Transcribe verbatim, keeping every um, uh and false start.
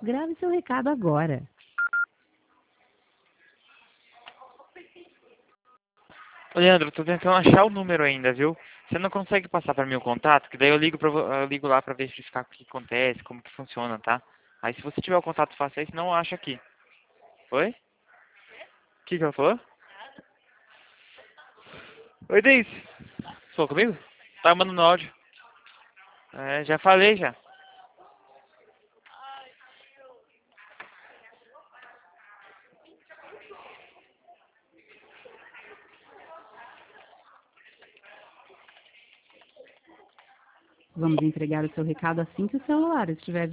Grave seu recado agora. Ô, Leandro, eu tô tentando achar o número ainda, viu? Você não consegue passar pra mim o contato? Que daí eu ligo, pra, vo- eu ligo lá pra verificar o que acontece, como que funciona, tá? Aí se você tiver o contato, faça isso, não acha aqui. Oi? O que que ela falou? Oi, Deise. Você falou comigo? Tá mandando áudio. É, já falei já. Vamos entregar o seu recado assim que o celular estiver